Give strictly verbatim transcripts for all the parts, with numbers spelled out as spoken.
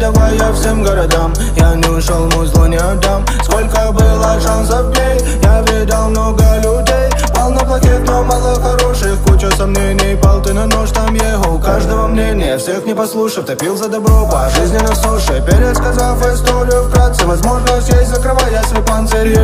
передавая всем городам. Я не ушел, музло не отдам. Сколько было шансов дней, я видал много людей. Полно плохих, но мало хороших. Куча сомнений, пал ты на нож, там его. У каждого мнения, всех не послушав, топил за добро по жизни на суше. Пересказав историю вкратце, возможность есть, закрывая свой панцирь.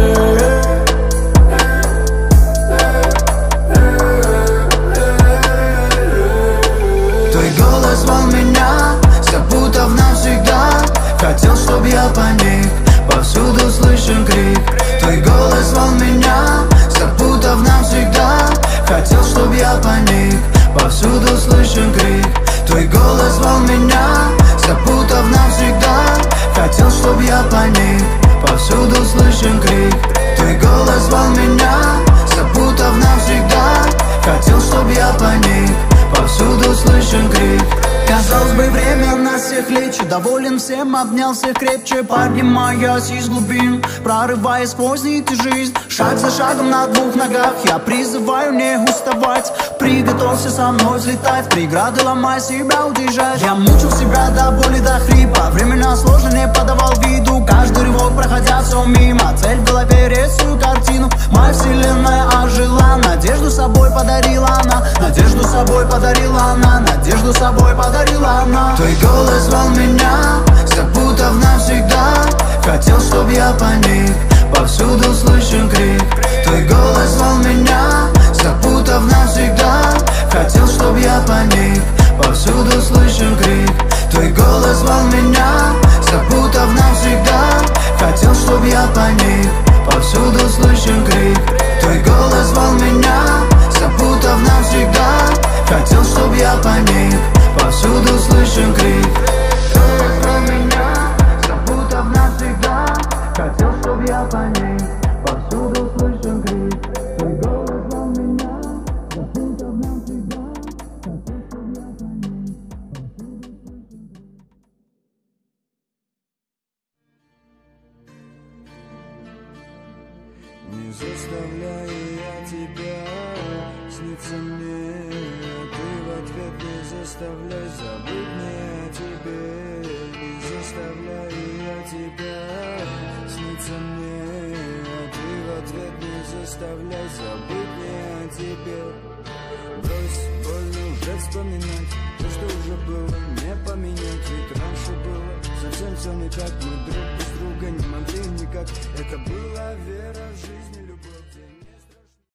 Твой голос звал меня, запутав навсегда. Хотел, чтоб я паник, повсюду слышен крик. Твой голос звал меня, запутав навсегда. Хотел, чтоб я паник, повсюду слышен крик. Твой голос звал меня, запутав навсегда. Хотел, чтоб я паник, повсюду слышен крик. Твой голос звал меня, запутав навсегда. Хотел, чтоб я паник, повсюду слышен крик. Казалось бы, время нас всех лечит. Доволен всем, обнял всех крепче. Поднимаясь из глубин, прорываясь сквозь нити жизнь. Шаг за шагом на двух ногах я призываю не уставать. Приготовься со мной взлетать, преграды ломай, себя удержать. Я мучил себя до боли, до хрипа. Времена сложно не подавал виду. Каждый рывок проходя все мимо. Цель в голове, рисую картину. Моя вселенная ожила. Надежду собой подарила она. Надежду собой подарила она. Надежду собой подарила она. Твой голос звал меня, запутав навсегда. Хотел, чтоб я паник, повсюду слышен крик. Твой голос звал меня, запутав навсегда. Хотел, чтоб я паник, повсюду слышен крик. Твой голос звал меня, запутав навсегда. Хотел, чтоб я паник, повсюду слышен крик. Твой голос звал меня, запутав навсегда. Хотел, чтоб я паник, повсюду слышен крик. Твой голос звал меня, запутав навсегда. Хотел, чтоб я паник, повсюду слышен крик. Твой голос звал меня, запутав навсегда. Хотел, чтоб я паник, повсюду слышен крик. Не заставляю я тебя сниться мне, ты в ответ не заставляй забыть мне о тебе. Не заставляю я тебя сниться мне, ты в ответ не заставляй забыть мне о тебе. Брось больно уже вспоминать то, что уже было, не поменять. Ведь раньше было совсем все не так, мы друг без друга не могли никак. Это была вера в жизнь.